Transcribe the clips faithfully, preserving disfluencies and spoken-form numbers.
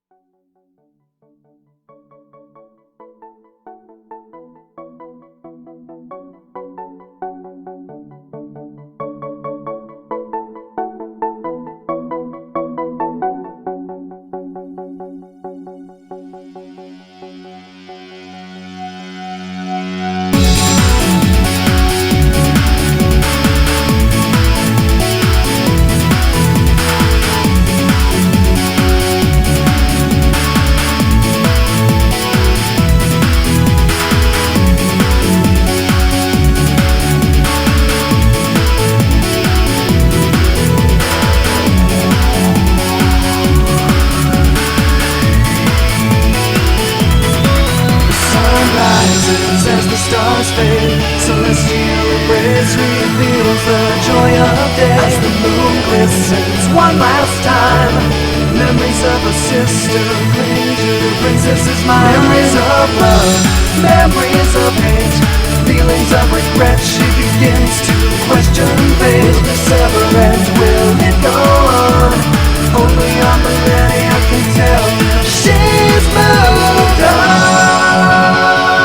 Stars fade, celestial embrace reveals the joy of day. As the moon glistens one last time, memories of a sister cling to the princess's mind. Memories of love, memories of hate, feelings of regret. She begins to question fate. Will this ever end? Will it go on? Only on millennia can tell. She's moved on.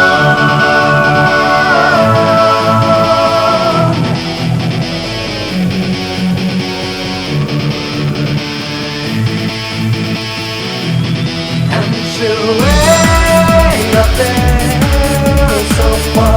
Way up there, so far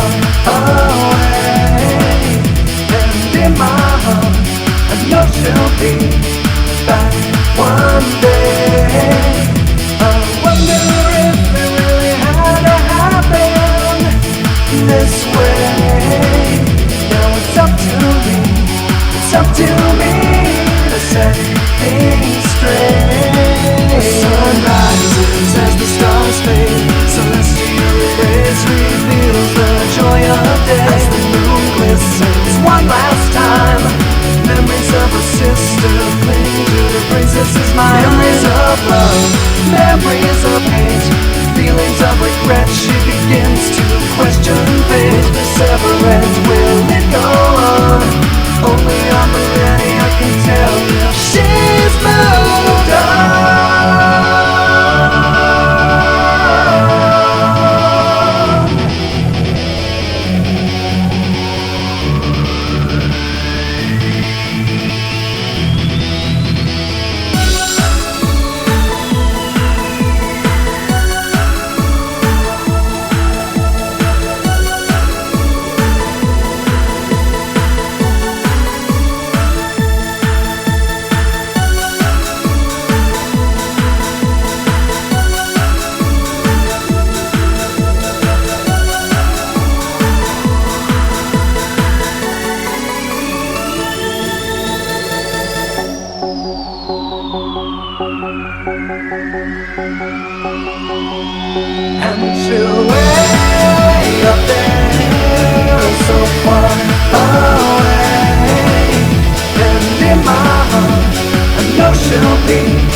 away, and in my heart I know she'll be back one day. I wonder if it really had to happen this way. Now it's up to me, it's up to me to set things straight. The sun rises as the stars fade, celestial rays reveals the joy of day. As the moon glistens one last time, memories of a sister cling to the princess's mind. Memories of love, memories of hate, feelings of regret. She begins to question fate. Will this ever end? Will it go on? Only on millennia can tell. She's moved on. And she'll way up there, so far away, and in my heart I know she'll be